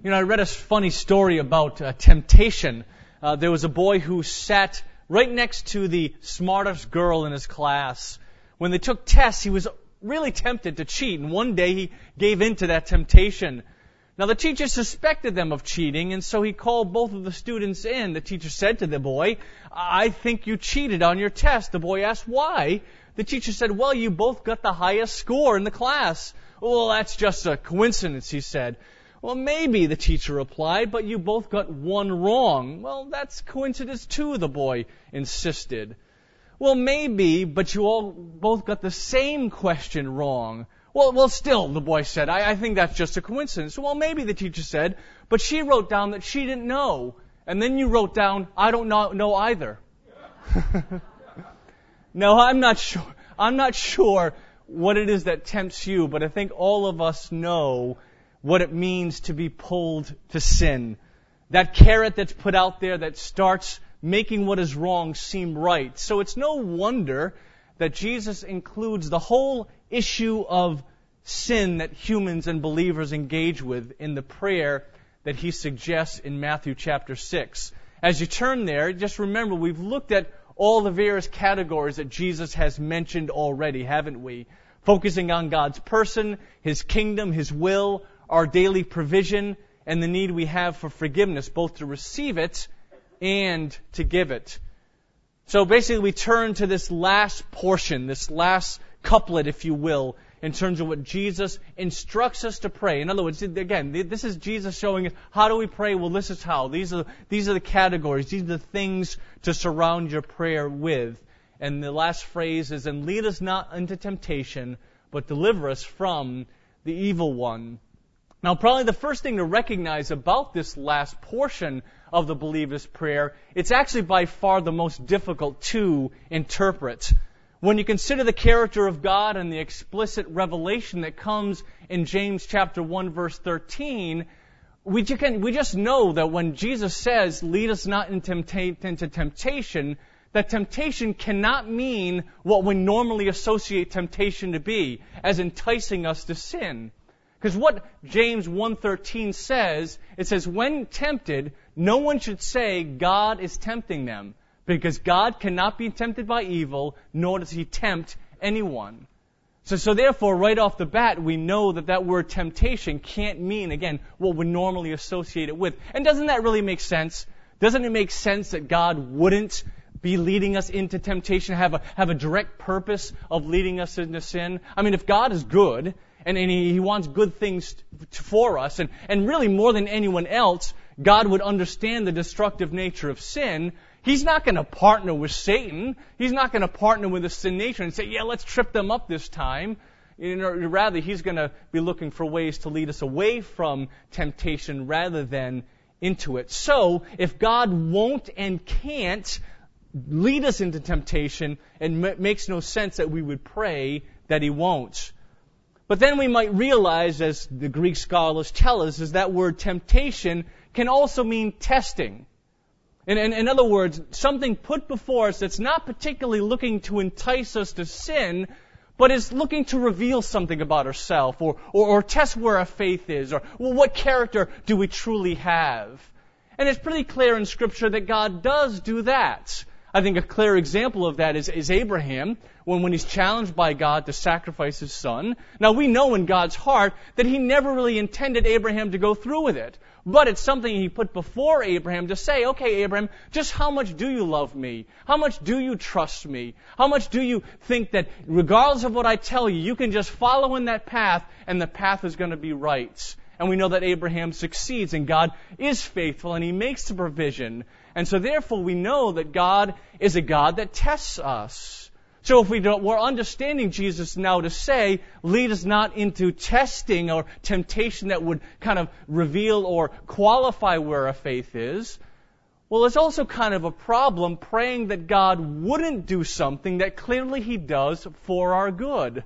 I read a funny story about temptation. There was a boy who sat right next to the smartest girl in his class. When they took tests, he was really tempted to cheat, and one day he gave in to that temptation. Now, the teacher suspected them of cheating, and so he called both of the students in. The teacher said to the boy, "I think you cheated on your test." The boy asked, "Why?" The teacher said, "Well, you both got the highest score in the class." "Well, that's just a coincidence," he said. "Well, maybe," the teacher replied, "but you both got one wrong." "Well, that's coincidence too," the boy insisted. "Well, maybe, but you all both got the same question wrong." Well, still, the boy said, I think that's just a coincidence." "Well, maybe," the teacher said, "but she wrote down that she didn't know. And then you wrote down, I don't know either." No, I'm not sure what it is that tempts you, but I think all of us know what it means to be pulled to sin. That carrot that's put out there that starts making what is wrong seem right. So it's no wonder that Jesus includes the whole issue of sin that humans and believers engage with in the prayer that he suggests in Matthew chapter 6. As you turn there, just remember we've looked at all the various categories that Jesus has mentioned already, haven't we? Focusing on God's person, His kingdom, His will, our daily provision, and the need we have for forgiveness, both to receive it and to give it. So basically we turn to this last portion, this last couplet, if you will, in terms of what Jesus instructs us to pray. In other words, again, this is Jesus showing us how do we pray? Well, this is how. These are the categories. These are the things to surround your prayer with. And the last phrase is, "And lead us not into temptation, but deliver us from the evil one." Now, probably the first thing to recognize about this last portion of the believer's prayer, it's actually by far the most difficult to interpret. When you consider the character of God and the explicit revelation that comes in James chapter 1, verse 13, we just know that when Jesus says, "Lead us not into temptation," that temptation cannot mean what we normally associate temptation to be, as enticing us to sin. Because what James 1:13 says, it says, "When tempted, no one should say God is tempting them, because God cannot be tempted by evil, nor does He tempt anyone." So therefore, right off the bat, we know that word temptation can't mean, again, what we normally associate it with. And doesn't that really make sense? Doesn't it make sense that God wouldn't be leading us into temptation, have a direct purpose of leading us into sin? I mean, if God is good, and He wants good things for us, and really more than anyone else, God would understand the destructive nature of sin, He's not going to partner with Satan. He's not going to partner with the sin nature and say, "Yeah, let's trip them up this time." Rather, He's going to be looking for ways to lead us away from temptation rather than into it. So, if God won't and can't lead us into temptation, it makes no sense that we would pray that He won't. But then we might realize, as the Greek scholars tell us, is that word temptation can also mean testing. In other words, something put before us that's not particularly looking to entice us to sin, but is looking to reveal something about ourselves, or test where our faith is, or what character do we truly have. And it's pretty clear in Scripture that God does do that. I think a clear example of that is Abraham, when he's challenged by God to sacrifice his son. Now, we know in God's heart that He never really intended Abraham to go through with it. But it's something He put before Abraham to say, "Okay, Abraham, just how much do you love me? How much do you trust me? How much do you think that regardless of what I tell you, you can just follow in that path and the path is going to be right?" And we know that Abraham succeeds and God is faithful and He makes the provision. And so therefore we know that God is a God that tests us. So if we're understanding Jesus now to say, "Lead us not into testing or temptation that would kind of reveal or qualify where our faith is," well, it's also kind of a problem praying that God wouldn't do something that clearly He does for our good.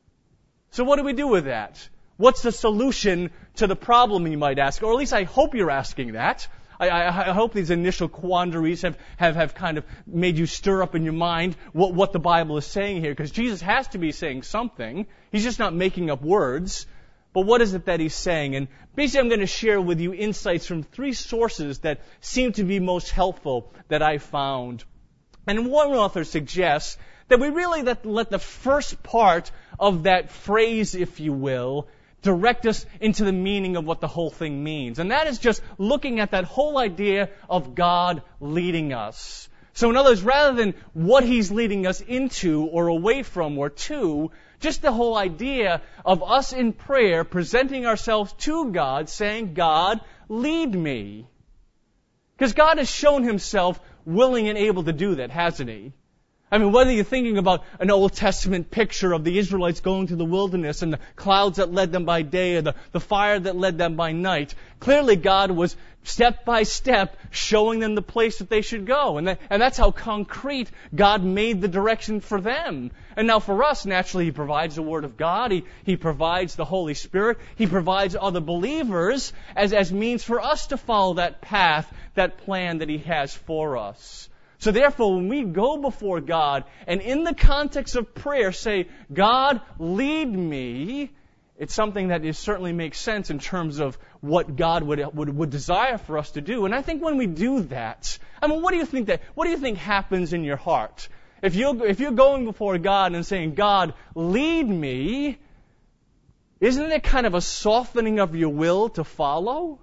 So what do we do with that? What's the solution to the problem, you might ask? Or at least I hope you're asking that. I hope these initial quandaries have kind of made you stir up in your mind what the Bible is saying here, because Jesus has to be saying something. He's just not making up words. But what is it that he's saying? And basically I'm going to share with you insights from 3 sources that seem to be most helpful that I found. And one author suggests that we really let the first part of that phrase, if you will, direct us into the meaning of what the whole thing means. And that is just looking at that whole idea of God leading us. So in other words, rather than what He's leading us into or away from or to, just the whole idea of us in prayer presenting ourselves to God, saying, God, lead me. Because God has shown Himself willing and able to do that, hasn't He? I mean, whether you're thinking about an Old Testament picture of the Israelites going to the wilderness and the clouds that led them by day or the fire that led them by night, clearly God was step by step showing them the place that they should go. And that's how concrete God made the direction for them. And now for us, naturally, He provides the Word of God. He provides the Holy Spirit. He provides other believers as means for us to follow that path, that plan that He has for us. So therefore, when we go before God and in the context of prayer say, God, lead me, it's something that certainly makes sense in terms of what God would desire for us to do. And I think when we do that, I mean, what do you think happens in your heart? If you're going before God and saying, God, lead me, isn't it kind of a softening of your will to follow?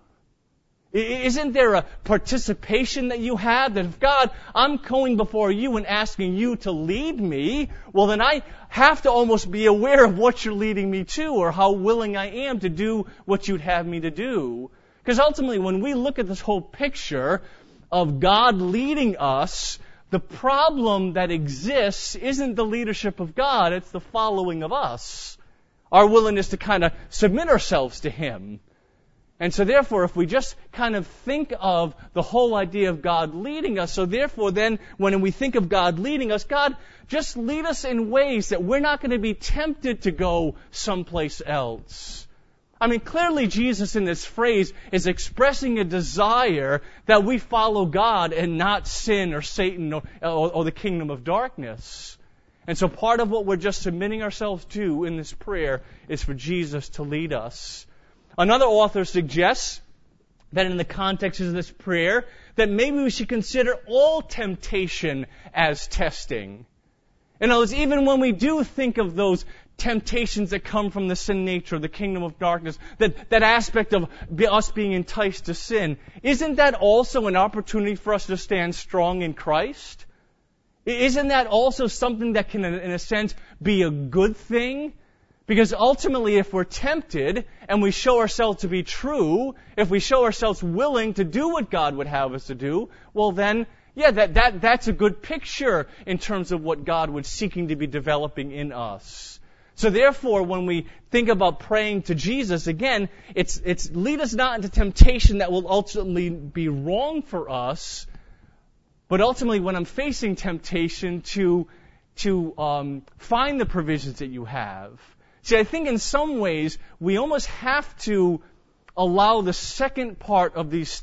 Isn't there a participation that you have that if God, I'm going before you and asking you to lead me, well then I have to almost be aware of what you're leading me to or how willing I am to do what you'd have me to do. Because ultimately when we look at this whole picture of God leading us, the problem that exists isn't the leadership of God, it's the following of us. Our willingness to kind of submit ourselves to Him. And so therefore, if we just kind of think of the whole idea of God leading us, so therefore then, when we think of God leading us, God, just lead us in ways that we're not going to be tempted to go someplace else. I mean, clearly Jesus in this phrase is expressing a desire that we follow God and not sin or Satan or the kingdom of darkness. And so part of what we're just submitting ourselves to in this prayer is for Jesus to lead us. Another author suggests that in the context of this prayer, that maybe we should consider all temptation as testing. In other words, even when we do think of those temptations that come from the sin nature, the kingdom of darkness, that aspect of us being enticed to sin, isn't that also an opportunity for us to stand strong in Christ? Isn't that also something that can, in a sense, be a good thing? Because ultimately, if we're tempted and we show ourselves to be true, if we show ourselves willing to do what God would have us to do, well then, yeah, that's a good picture in terms of what God was seeking to be developing in us. So therefore, when we think about praying to Jesus, again, it's lead us not into temptation that will ultimately be wrong for us, but ultimately when I'm facing temptation to find the provisions that you have. See, I think in some ways we almost have to allow the second part of this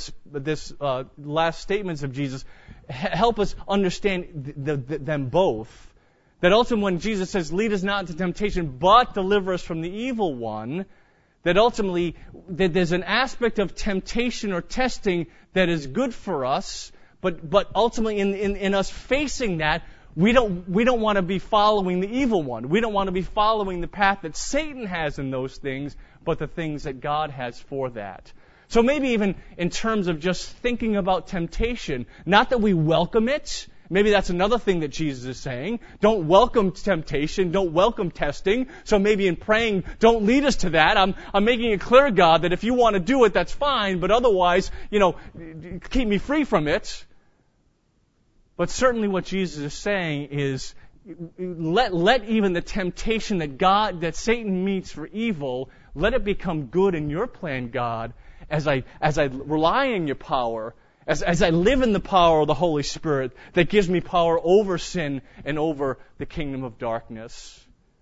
last statements of Jesus help us understand them both. That ultimately when Jesus says, "Lead us not into temptation, but deliver us from the evil one," that ultimately that there's an aspect of temptation or testing that is good for us, but ultimately in us facing that. We don't want to be following the evil one. We don't want to be following the path that Satan has in those things, but the things that God has for that. So maybe even in terms of just thinking about temptation, not that we welcome it. Maybe that's another thing that Jesus is saying. Don't welcome temptation. Don't welcome testing. So maybe in praying, don't lead us to that. I'm making it clear, God, that if you want to do it, that's fine. But otherwise, keep me free from it. But certainly what Jesus is saying is, let even the temptation that Satan meets for evil, let it become good in your plan, God, as I rely on your power, as I live in the power of the Holy Spirit that gives me power over sin and over the kingdom of darkness.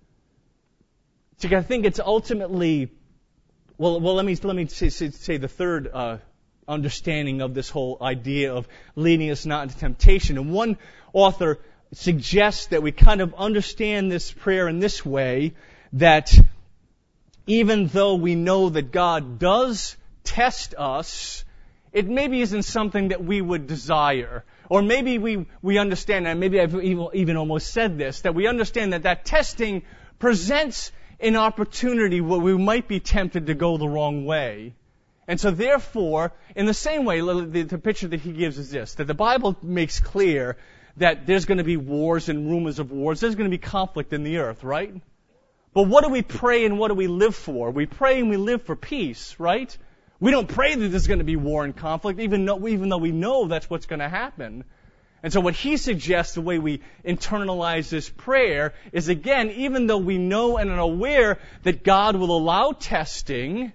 So I think it's ultimately, let me say the third understanding of this whole idea of leading us not into temptation. And one author suggests that we kind of understand this prayer in this way, that even though we know that God does test us, it maybe isn't something that we would desire. Or maybe we understand, and maybe I've even almost said this, that we understand that testing presents an opportunity where we might be tempted to go the wrong way. And so therefore, in the same way, the picture that he gives is this, that the Bible makes clear that there's going to be wars and rumors of wars. There's going to be conflict in the earth, right? But what do we pray and what do we live for? We pray and we live for peace, right? We don't pray that there's going to be war and conflict, even though we know that's what's going to happen. And so what he suggests, the way we internalize this prayer, is again, even though we know and are aware that God will allow testing,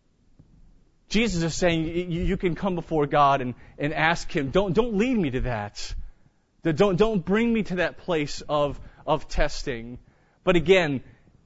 Jesus is saying you can come before God and ask Him, don't lead me to that. Don't bring me to that place of testing. But again,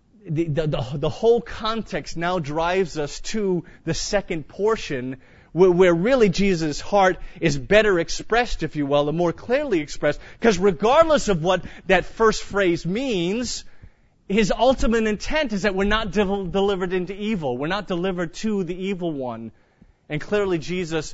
the whole context now drives us to the second portion where really Jesus' heart is better expressed, if you will, or more clearly expressed. Because regardless of what that first phrase means, His ultimate intent is that we're not delivered into evil. We're not delivered to the evil one. And clearly Jesus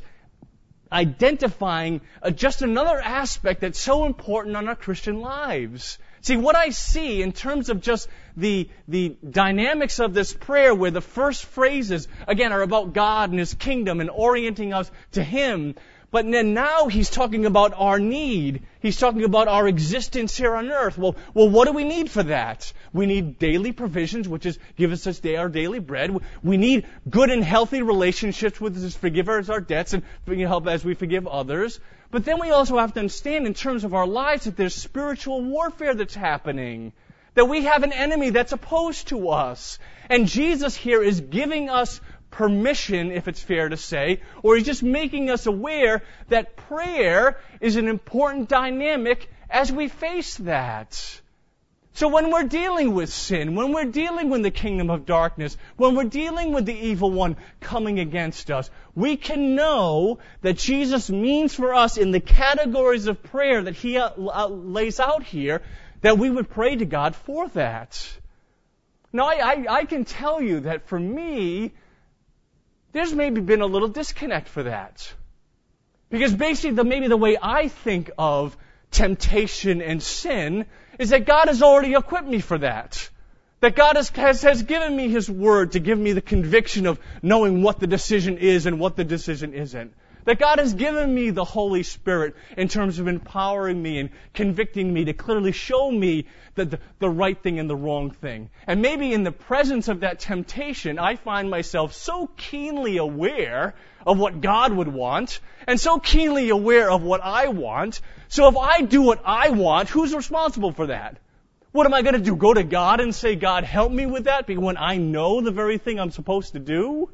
identifying just another aspect that's so important on our Christian lives. See, what I see in terms of just the dynamics of this prayer, where the first phrases, again, are about God and His kingdom and orienting us to Him, but then now He's talking about our need. He's talking about our existence here on earth. Well, what do we need for that? We need daily provisions, which is give us this day our daily bread. We need good and healthy relationships with us, forgive us our debts and help as we forgive others. But then we also have to understand in terms of our lives that there's spiritual warfare that's happening. That we have an enemy that's opposed to us. And Jesus here is giving us permission, if it's fair to say, or He's just making us aware that prayer is an important dynamic as we face that. So when we're dealing with sin, when we're dealing with the kingdom of darkness, when we're dealing with the evil one coming against us, we can know that Jesus means for us in the categories of prayer that He lays out here, that we would pray to God for that. Now, I can tell you that for me, there's maybe been a little disconnect for that. Because basically, maybe the way I think of temptation and sin is that God has already equipped me for that. That God has given me His Word to give me the conviction of knowing what the decision is and what the decision isn't. That God has given me the Holy Spirit in terms of empowering me and convicting me to clearly show me the right thing and the wrong thing. And maybe in the presence of that temptation, I find myself so keenly aware of what God would want and so keenly aware of what I want. So if I do what I want, who's responsible for that? What am I going to do? Go to God and say, God, help me with that when I know the very thing I'm supposed to do?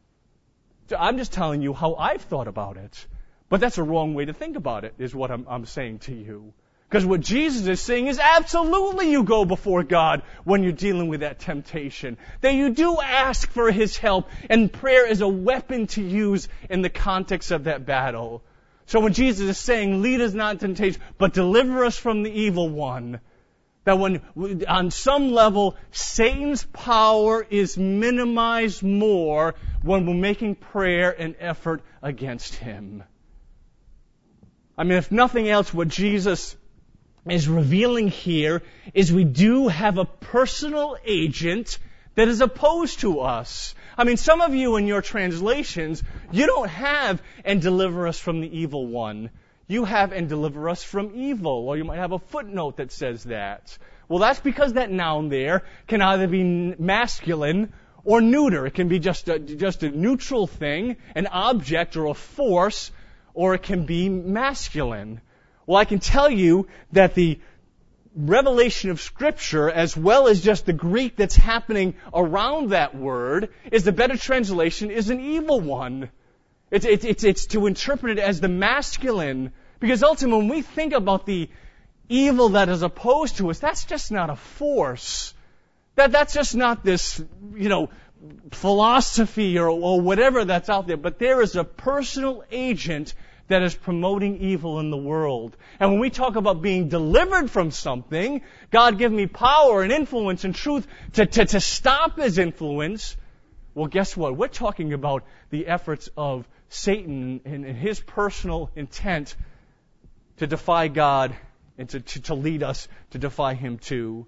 I'm just telling you how I've thought about it. But that's a wrong way to think about it, is what I'm saying to you. Because what Jesus is saying is absolutely you go before God when you're dealing with that temptation. That you do ask for His help, and prayer is a weapon to use in the context of that battle. So when Jesus is saying, lead us not into temptation, but deliver us from the evil one, that when, on some level, Satan's power is minimized more when we're making prayer an effort against him. I mean, if nothing else, what Jesus is revealing here is we do have a personal agent that is opposed to us. I mean, some of you in your translations, you don't have and deliver us from the evil one. You have and deliver us from evil. Or you might have a footnote that says that. Well, that's because that noun there can either be masculine or neuter. It can be just a neutral thing, an object or a force, or it can be masculine. Well, I can tell you that the revelation of Scripture, as well as just the Greek that's happening around that word, is the better translation is an evil one. It's to interpret it as the masculine. Because ultimately, when we think about the evil that is opposed to us, that's just not a force. That's just not this, philosophy or whatever that's out there. But there is a personal agent that is promoting evil in the world. And when we talk about being delivered from something, God give me power and influence and truth to stop His influence. Well, guess what? We're talking about the efforts of Satan and his personal intent to defy God and to lead us to defy Him too.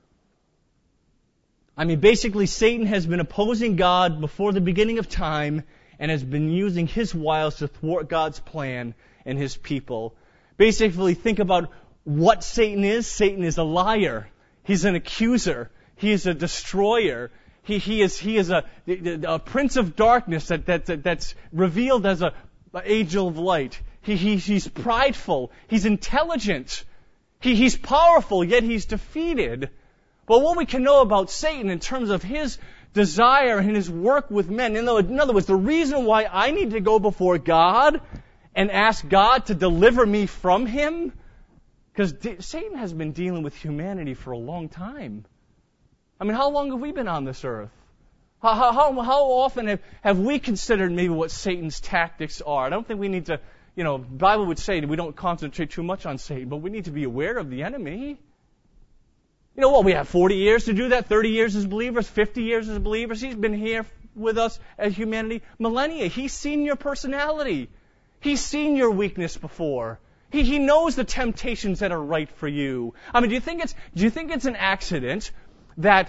I mean, basically, Satan has been opposing God before the beginning of time and has been using his wiles to thwart God's plan and His people. Basically, think about what Satan is. Satan is a liar. He's an accuser. He is a destroyer. He is a prince of darkness that's revealed as an angel of light. He's prideful. He's intelligent. He's powerful, yet he's defeated. But what we can know about Satan in terms of his desire and his work with men, in other words, the reason why I need to go before God and ask God to deliver me from him, because Satan has been dealing with humanity for a long time. I mean, how long have we been on this earth? How often have we considered maybe what Satan's tactics are? I don't think we need to, the Bible would say that we don't concentrate too much on Satan, but we need to be aware of the enemy. You know what? We have 40 years to do that, 30 years as believers, 50 years as believers. He's been here with us as humanity millennia. He's seen your personality. He's seen your weakness before. He knows the temptations that are right for you. I mean, do you think it's an accident that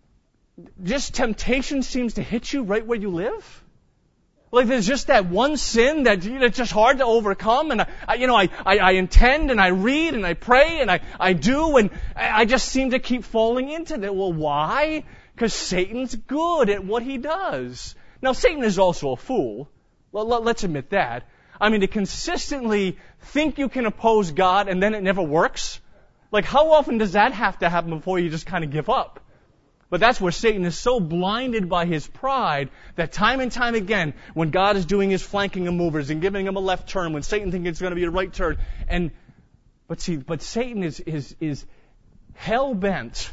just temptation seems to hit you right where you live? Like there's just that one sin that it's just hard to overcome, and I intend and I read and I pray and I do, and I just seem to keep falling into that. Well, why? Because Satan's good at what he does. Now, Satan is also a fool. Let's admit that. I mean, to consistently think you can oppose God and then it never works. Like, how often does that have to happen before you just kind of give up? But that's where Satan is so blinded by his pride that time and time again, when God is doing his flanking maneuvers and giving him a left turn, when Satan thinks it's going to be a right turn, but Satan is hell-bent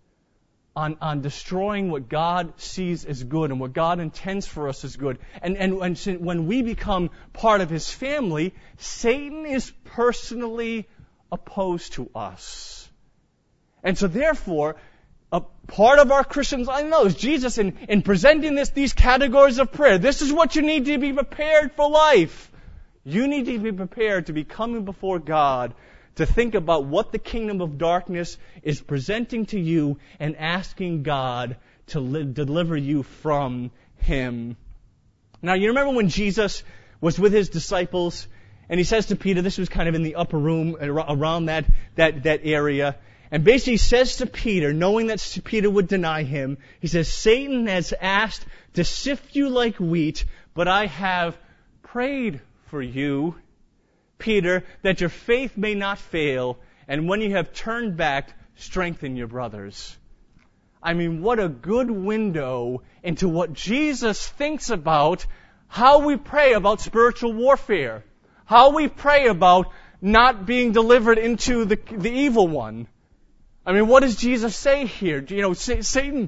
on destroying what God sees as good and what God intends for us as good. And when we become part of his family, Satan is personally opposed to us. And so therefore, a part of our Christian life, I know, is Jesus in presenting these categories of prayer. This is what you need to be prepared for life. You need to be prepared to be coming before God to think about what the kingdom of darkness is presenting to you and asking God to deliver you from him. Now, you remember when Jesus was with his disciples and he says to Peter, this was kind of in the upper room around that area, and basically says to Peter, knowing that Peter would deny him, he says, Satan has asked to sift you like wheat, but I have prayed for you, Peter, that your faith may not fail, and when you have turned back, strengthen your brothers. I mean, what a good window into what Jesus thinks about how we pray about spiritual warfare, how we pray about not being delivered into the evil one. I mean, what does Jesus say here? Satan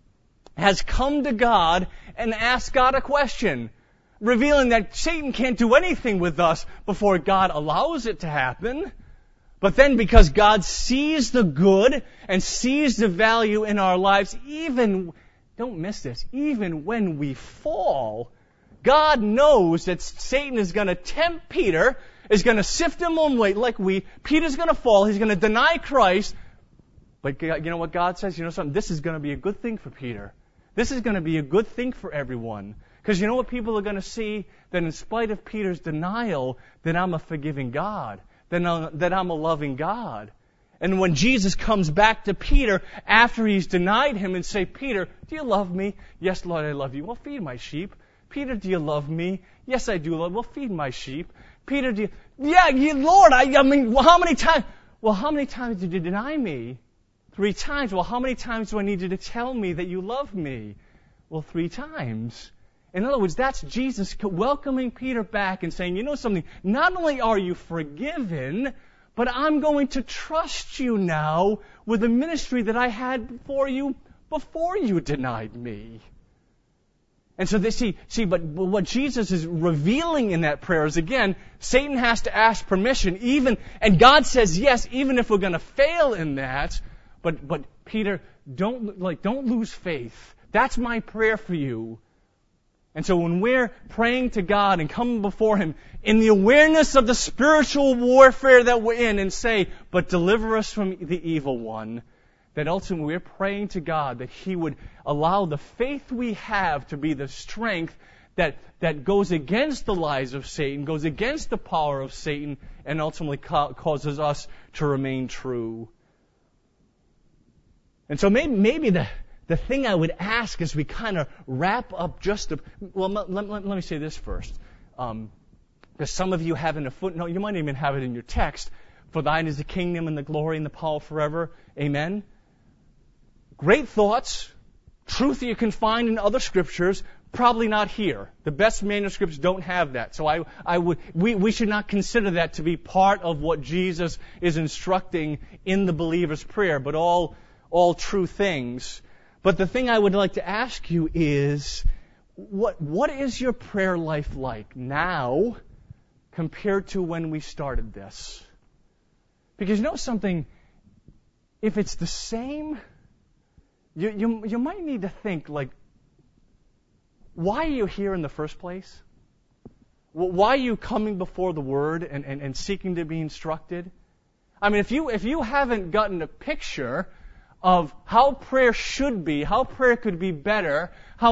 has come to God and asked God a question, revealing that Satan can't do anything with us before God allows it to happen. But then because God sees the good and sees the value in our lives, don't miss this, even when we fall, God knows that Satan is going to tempt Peter, is going to sift him like wheat. Peter's going to fall. He's going to deny Christ. But you know what God says? You know something? This is going to be a good thing for Peter. This is going to be a good thing for everyone. Because you know what people are going to see? That in spite of Peter's denial, that I'm a forgiving God. That I'm a loving God. And when Jesus comes back to Peter after he's denied him and say, Peter, do you love me? Yes, Lord, I love you. Well, feed my sheep. Peter, do you love me? Yes, I do, Lord. Well, feed my sheep. Peter, do you... Yeah, Lord, I mean, well, how many times? Well, how many times did you deny me? 3 times. Well, how many times do I need you to tell me that you love me? Well, 3 times. In other words, that's Jesus welcoming Peter back and saying, you know something, not only are you forgiven, but I'm going to trust you now with the ministry that I had for you before you denied me. And so but what Jesus is revealing in that prayer is, again, Satan has to ask permission, and God says yes, even if we're going to fail in that. But Peter, don't lose faith. That's my prayer for you. And so when we're praying to God and coming before Him in the awareness of the spiritual warfare that we're in, and say, but deliver us from the evil one, that ultimately we're praying to God that He would allow the faith we have to be the strength that goes against the lies of Satan, goes against the power of Satan, and ultimately causes us to remain true. And so maybe the thing I would ask as we kind of wrap up let me say this first. Because some of you have in a footnote, you might even have it in your text, for thine is the kingdom and the glory and the power forever. Amen. Great thoughts, truth that you can find in other scriptures, probably not here. The best manuscripts don't have that. So we should not consider that to be part of what Jesus is instructing in the believer's prayer, but all true things. But the thing I would like to ask you is, what is your prayer life like now compared to when we started this? Because you know something, if it's the same, you might need to think, why are you here in the first place? Why are you coming before the Word and seeking to be instructed? I mean, if you haven't gotten a picture of how prayer should be, how prayer could be better,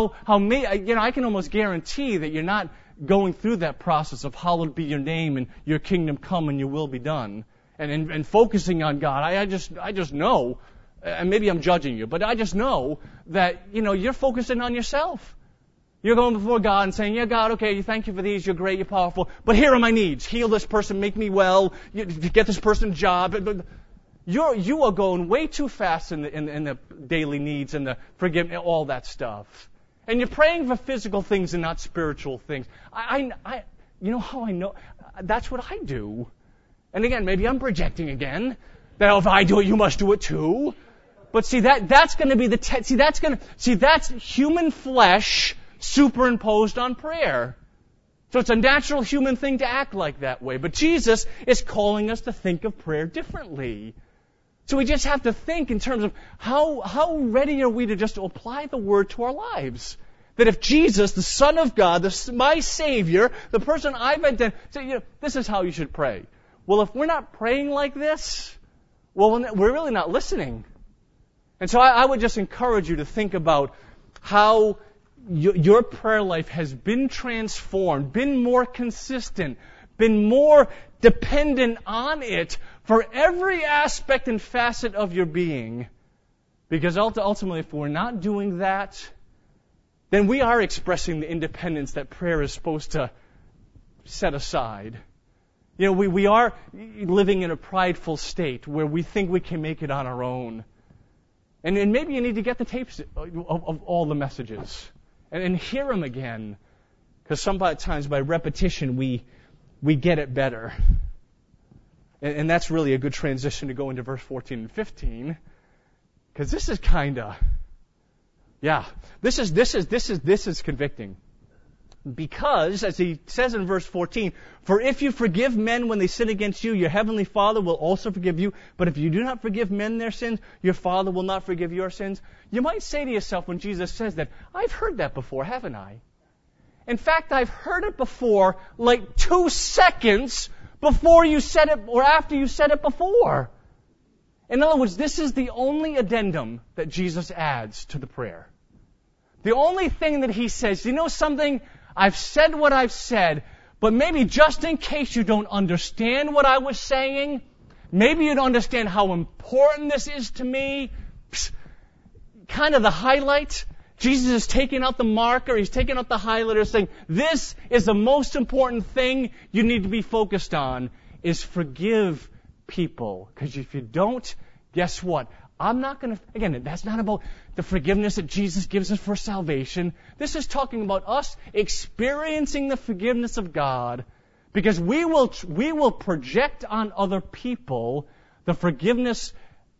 I can almost guarantee that you're not going through that process of hallowed be your name and your kingdom come and your will be done, and focusing on God. I just know, and maybe I'm judging you, but I just know that you're focusing on yourself. You're going before God and saying, yeah, God, okay, thank you for these, you're great, you're powerful, but here are my needs. Heal this person, make me well, get this person a job. You are going way too fast in the daily needs and the forgiveness, all that stuff. And you're praying for physical things and not spiritual things. You know how I know? That's what I do. And again, maybe I'm projecting again. That if I do it, you must do it too. But see, that's going to be that's human flesh superimposed on prayer. So it's a natural human thing to act like that way. But Jesus is calling us to think of prayer differently. So we just have to think in terms of how ready are we to just apply the Word to our lives. That if Jesus, the Son of God, my Savior, the person I've identified, this is how you should pray. Well, if we're not praying like this, we're really not listening. And so I would just encourage you to think about how your prayer life has been transformed, been more consistent, been more dependent on it for every aspect and facet of your being. Because ultimately, if we're not doing that, then we are expressing the independence that prayer is supposed to set aside. We are living in a prideful state where we think we can make it on our own. And maybe you need to get the tapes of all the messages and hear them again. Because sometimes by repetition we get it better. And that's really a good transition to go into verse 14 and 15. Because this is this is convicting. Because, as he says in verse 14, for if you forgive men when they sin against you, your heavenly Father will also forgive you. But if you do not forgive men their sins, your Father will not forgive your sins. You might say to yourself when Jesus says that, I've heard that before, haven't I? In fact, I've heard it before, 2 seconds before you said it, or after you said it before. In other words, this is the only addendum that Jesus adds to the prayer. The only thing that he says, you know something? I've said what I've said, but maybe just in case you don't understand what I was saying, maybe you don't understand how important this is to me. Kind of the highlight. Jesus is taking out the marker, he's taking out the highlighter, saying, this is the most important thing you need to be focused on, is forgive people. Because if you don't, guess what? I'm not going to, again, that's not about the forgiveness that Jesus gives us for salvation. This is talking about us experiencing the forgiveness of God, because we will project on other people the forgiveness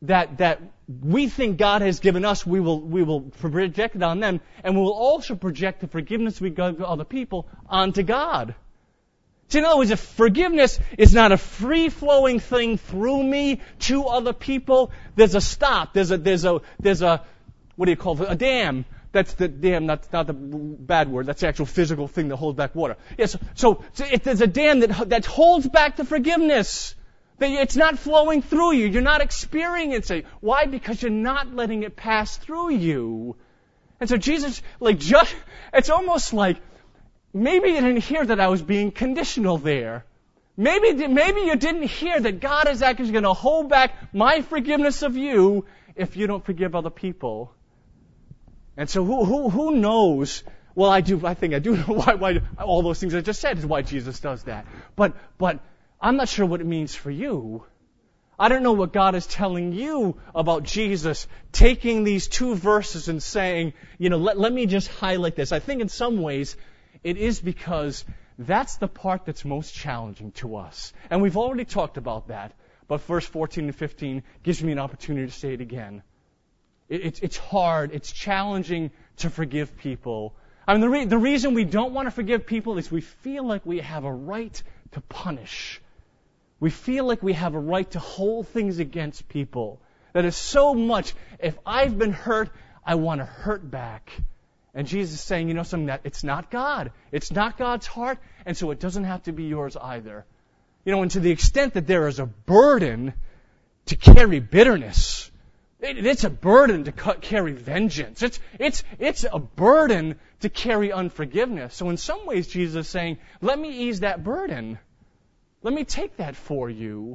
that we think God has given us, we will project it on them, and we will also project the forgiveness we give to other people onto God. So in other words, if forgiveness is not a free-flowing thing through me to other people, there's a stop. There's a what do you call it? A dam. That's the dam. That's not the bad word. That's the actual physical thing that holds back water. Yes. So there's a dam that holds back the forgiveness. It's not flowing through you. You're not experiencing it. Why? Because you're not letting it pass through you. And so Jesus, it's almost like, maybe you didn't hear that I was being conditional there. Maybe you didn't hear that God is actually going to hold back my forgiveness of you if you don't forgive other people. And so who knows? Well, I think I do know why all those things I just said is why Jesus does that. But I'm not sure what it means for you. I don't know what God is telling you about Jesus taking these two verses and saying, let me just highlight this. I think in some ways it is because that's the part that's most challenging to us. And we've already talked about that. But verse 14 and 15 gives me an opportunity to say it again. It's hard. It's challenging to forgive people. I mean, the reason we don't want to forgive people is we feel like we have a right to punish. We feel like we have a right to hold things against people. That is so much, if I've been hurt, I want to hurt back. And Jesus is saying, something that it's not God. It's not God's heart, and so it doesn't have to be yours either. And to the extent that there is a burden to carry bitterness, it's a burden to carry vengeance. It's a burden to carry unforgiveness. So in some ways, Jesus is saying, let me ease that burden. Let me take that for you.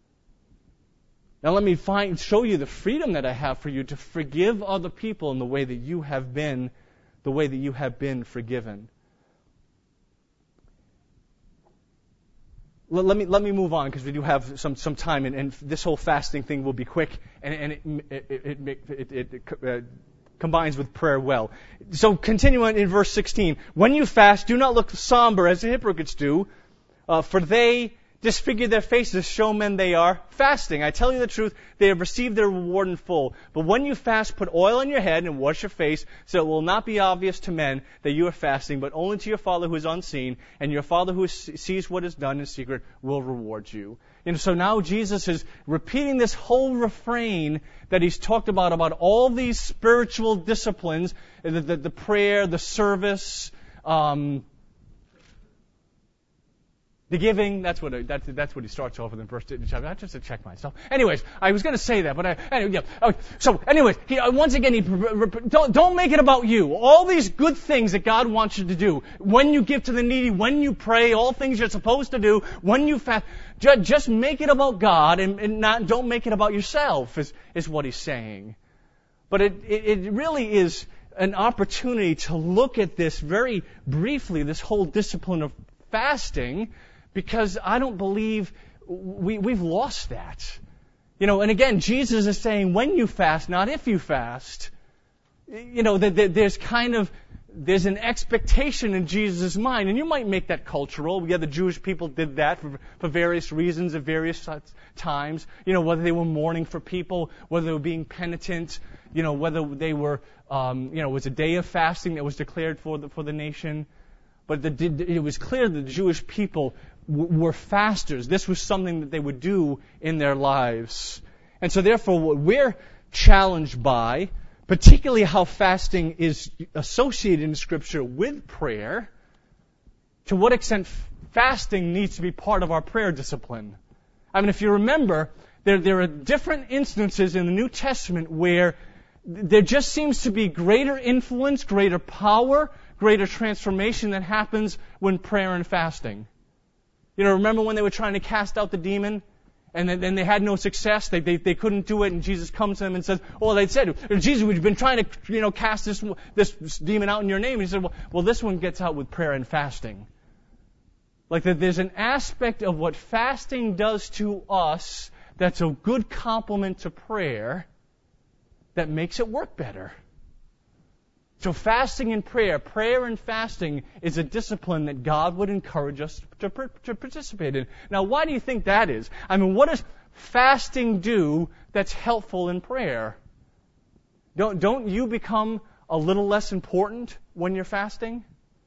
Now let me show you the freedom that I have for you to forgive other people in the way that you have been forgiven. Let me move on because we do have some time, and this whole fasting thing will be quick, and it combines with prayer well. So continuing in verse 16, when you fast, do not look somber as the hypocrites do, for they disfigure their faces to show men they are fasting. I tell you the truth, they have received their reward in full. But when you fast, put oil on your head and wash your face, so it will not be obvious to men that you are fasting, but only to your Father who is unseen, and your Father who sees what is done in secret will reward you. And so now Jesus is repeating this whole refrain that he's talked about all these spiritual disciplines, the prayer, the service, the giving. That's what he starts off with in verse 2. Just to check myself. Anyways, I was going to say that, but once again, don't make it about you. All these good things that God wants you to do, when you give to the needy, when you pray, all things you're supposed to do, when you fast, just make it about God and don't make it about yourself. Is what he's saying. But it really is an opportunity to look at this very briefly, this whole discipline of fasting. Because I don't believe we've lost that. And again, Jesus is saying when you fast, not if you fast. There's an expectation in Jesus' mind, and you might make that cultural. Yeah, the Jewish people did that for various reasons at various times. Whether they were mourning for people, whether they were being penitent, whether they were, it was a day of fasting that was declared for the nation. But it was clear that the Jewish people were fasters. This was something that they would do in their lives. And so therefore, what we're challenged by, particularly how fasting is associated in Scripture with prayer, to what extent fasting needs to be part of our prayer discipline. I mean, if you remember, there are different instances in the New Testament where there just seems to be greater influence, greater power, greater transformation that happens when prayer and fasting. Remember when they were trying to cast out the demon, and then they had no success. They couldn't do it, and Jesus comes to them and says, "Oh, they said, Jesus, we've been trying to cast this demon out in your name." And he said, "Well, this one gets out with prayer and fasting." Like that, there's an aspect of what fasting does to us that's a good complement to prayer that makes it work better. So fasting and prayer and fasting is a discipline that God would encourage us to participate in. Now, why do you think that is? I mean, what does fasting do that's helpful in prayer? Don't you become a little less important when you're fasting?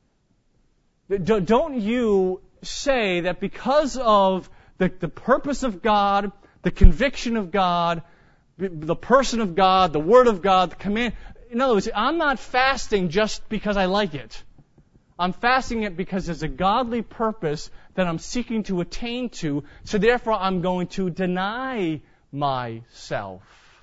Don't you say that because of the purpose of God, the conviction of God, the person of God, the Word of God, the command. In other words, I'm not fasting just because I like it. I'm fasting it because there's a godly purpose that I'm seeking to attain to, so therefore I'm going to deny myself.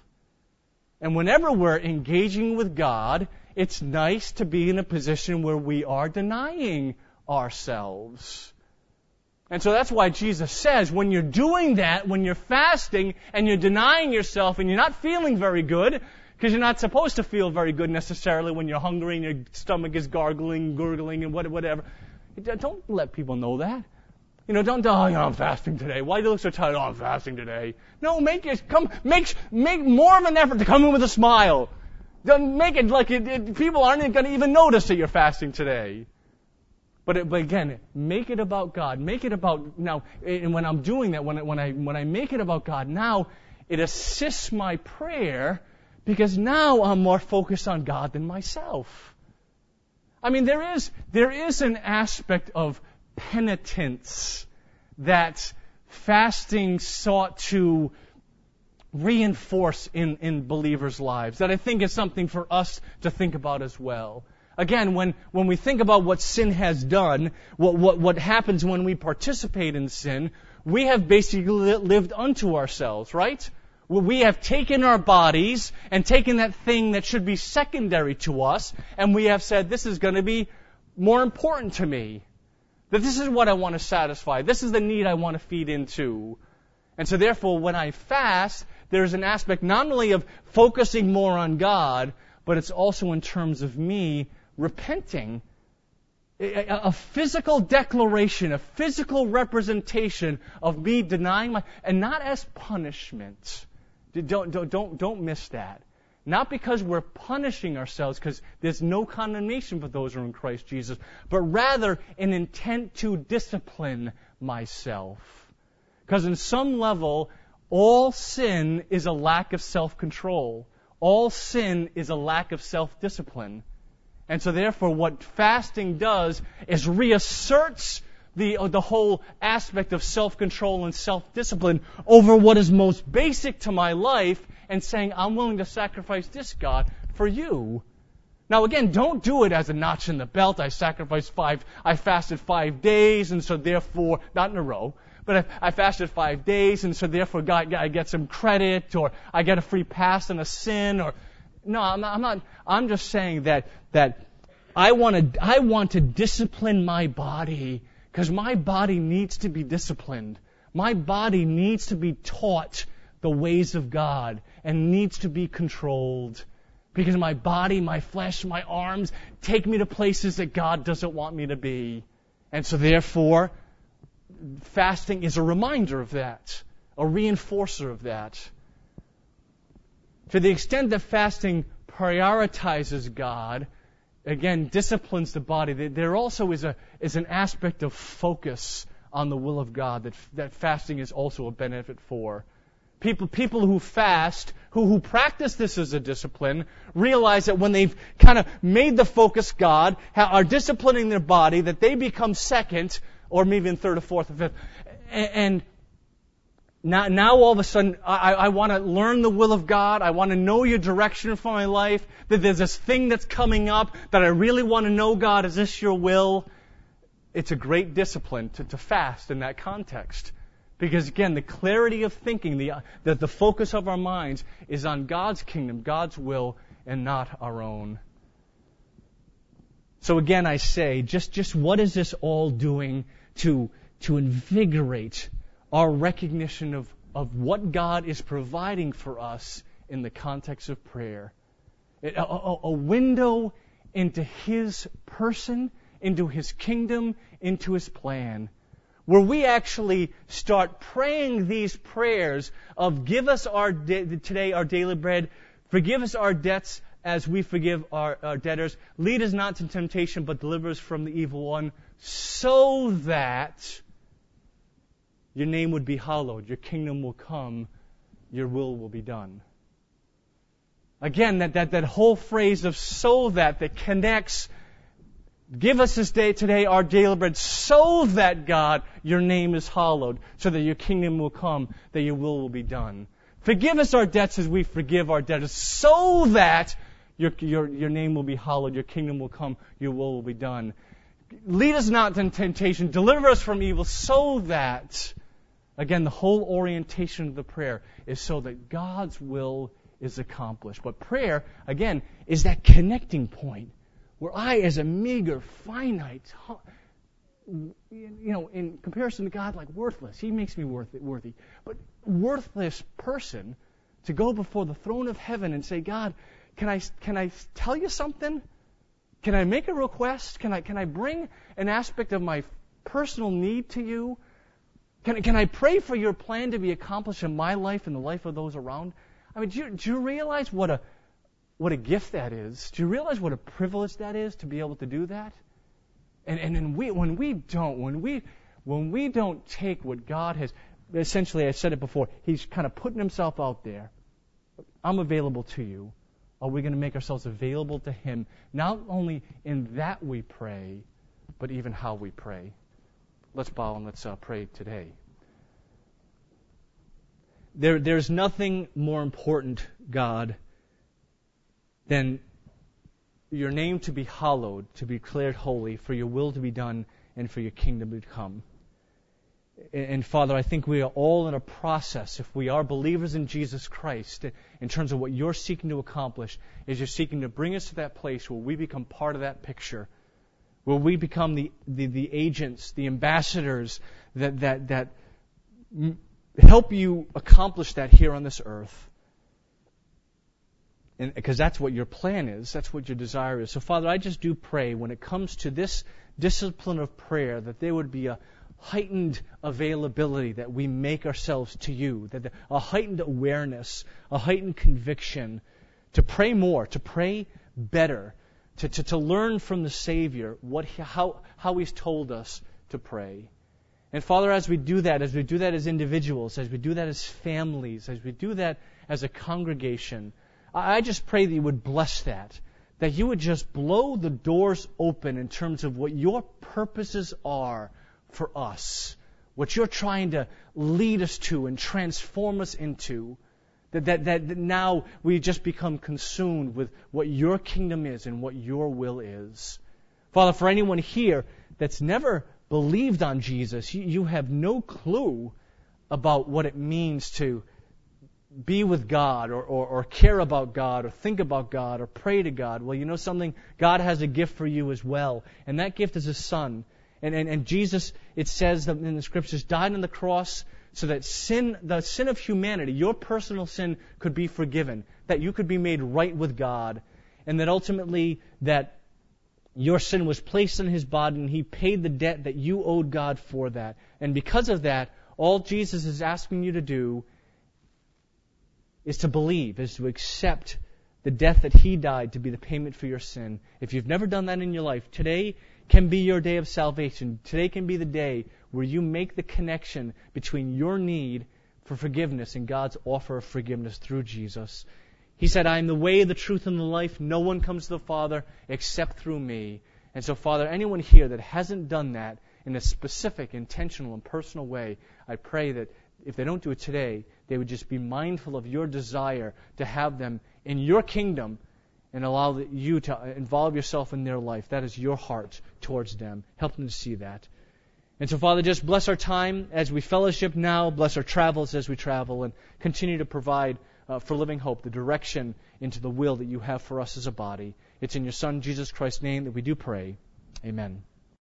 And whenever we're engaging with God, it's nice to be in a position where we are denying ourselves. And so that's why Jesus says, when you're doing that, when you're fasting and you're denying yourself and you're not feeling very good, because you're not supposed to feel very good necessarily when you're hungry and your stomach is gurgling and whatever. Don't let people know that. Don't, I'm fasting today. Why do you look so tired? I'm fasting today. No, make more of an effort to come in with a smile. Don't make it like people aren't going to even notice that you're fasting today. But again, make it about God. Make it about now. And when I'm doing that, when I make it about God, now it assists my prayer because now I'm more focused on God than myself. I mean, there is an aspect of penitence that fasting sought to reinforce in believers' lives that I think is something for us to think about as well. Again, when we think about what sin has done, what happens when we participate in sin, we have basically lived unto ourselves, right? We have taken our bodies and taken that thing that should be secondary to us, and we have said, this is going to be more important to me. That this is what I want to satisfy. This is the need I want to feed into. And so therefore, when I fast, there's an aspect not only of focusing more on God, but it's also in terms of me repenting, a physical declaration, a physical representation of me denying and not as punishment. Don't miss that. Not because we're punishing ourselves, because there's no condemnation for those who are in Christ Jesus, but rather an intent to discipline myself. Because in some level, all sin is a lack of self-control. All sin is a lack of self-discipline. And so therefore what fasting does is reasserts the whole aspect of self-control and self-discipline over what is most basic to my life and saying, I'm willing to sacrifice this, God, for you. Now again, don't do it as a notch in the belt. I fasted 5 days, and so therefore, not in a row, but I fasted 5 days, and so therefore God, I get some credit, or I get a free pass on a sin, or no, I'm not. I'm just saying that I want to discipline my body because my body needs to be disciplined. My body needs to be taught the ways of God and needs to be controlled because my body, my flesh, my arms take me to places that God doesn't want me to be. And so therefore, fasting is a reminder of that, a reinforcer of that. To the extent that fasting prioritizes God, again, disciplines the body, there also is an aspect of focus on the will of God that fasting is also a benefit for. People who fast, who practice this as a discipline, realize that when they've kind of made the focus God, are disciplining their body, that they become second, or maybe in third or fourth or fifth. And now all of a sudden, I want to learn the will of God. I want to know your direction for my life. That there's this thing that's coming up that I really want to know, God, is this your will? It's a great discipline to fast in that context. Because again, the clarity of thinking, that the focus of our minds is on God's kingdom, God's will, and not our own. So again, I say, just what is this all doing to invigorate our recognition of what God is providing for us in the context of prayer? A window into His person, into His kingdom, into His plan. Where we actually start praying these prayers of give us today our daily bread, forgive us our debts as we forgive our debtors, lead us not into temptation but deliver us from the evil one, so that your name would be hallowed, your kingdom will come, your will be done. Again, that whole phrase of so that connects, give us this day today our daily bread, so that, God, your name is hallowed, so that your kingdom will come, that your will be done. Forgive us our debts as we forgive our debtors, so that your name will be hallowed, your kingdom will come, your will be done. Lead us not into temptation, deliver us from evil, so that, again, the whole orientation of the prayer is so that God's will is accomplished. But prayer, again, is that connecting point where I, as a meager, finite, in comparison to God, like worthless. He makes me worthy. But worthless person to go before the throne of heaven and say, God, can I tell you something? Can I make a request? Can I bring an aspect of my personal need to you? Can I pray for your plan to be accomplished in my life and the life of those around? I mean, do you realize what a gift that is? Do you realize what a privilege that is to be able to do that? And when we don't take what God has, essentially, I said it before, He's kind of putting Himself out there. I'm available to you. Are we going to make ourselves available to Him? Not only in that we pray, but even how we pray. Let's bow and let's pray today. There's nothing more important, God, than your name to be hallowed, to be declared holy, for your will to be done, and for your kingdom to come. And Father, I think we are all in a process, if we are believers in Jesus Christ, in terms of what you're seeking to accomplish, is you're seeking to bring us to that place where we become part of that picture, where we become the agents, the ambassadors that help you accomplish that here on this earth. And because that's what your plan is, that's what your desire is. So Father, I just do pray when it comes to this discipline of prayer that there would be a heightened availability that we make ourselves to you, that a heightened awareness, a heightened conviction to pray more, to pray better, to learn from the Savior how He's told us to pray. And Father, as we do that as individuals, as we do that as families, as we do that as a congregation, I just pray that you would bless that you would just blow the doors open in terms of what your purposes are for us, what you're trying to lead us to and transform us into, that now we just become consumed with what your kingdom is and what your will is. Father, for anyone here that's never believed on Jesus, you have no clue about what it means to be with God or care about God or think about God or pray to God. Well, you know something? God has a gift for you as well, and that gift is a Son. And Jesus, it says in the Scriptures, died on the cross so that the sin of humanity, your personal sin, could be forgiven, that you could be made right with God, and that ultimately that your sin was placed on His body and He paid the debt that you owed God for that. And because of that, all Jesus is asking you to do is to believe, is to accept the death that He died to be the payment for your sin. If you've never done that in your life, today can be your day of salvation. Today can be the day where you make the connection between your need for forgiveness and God's offer of forgiveness through Jesus. He said, I am the way, the truth, and the life. No one comes to the Father except through me. And so, Father, anyone here that hasn't done that in a specific, intentional, and personal way, I pray that if they don't do it today, they would just be mindful of your desire to have them in your kingdom and allow you to involve yourself in their life. That is your heart towards them. Help them to see that. And so, Father, just bless our time as we fellowship now. Bless our travels as we travel, and continue to provide for Living Hope the direction into the will that you have for us as a body. It's in your Son, Jesus Christ's name, that we do pray. Amen.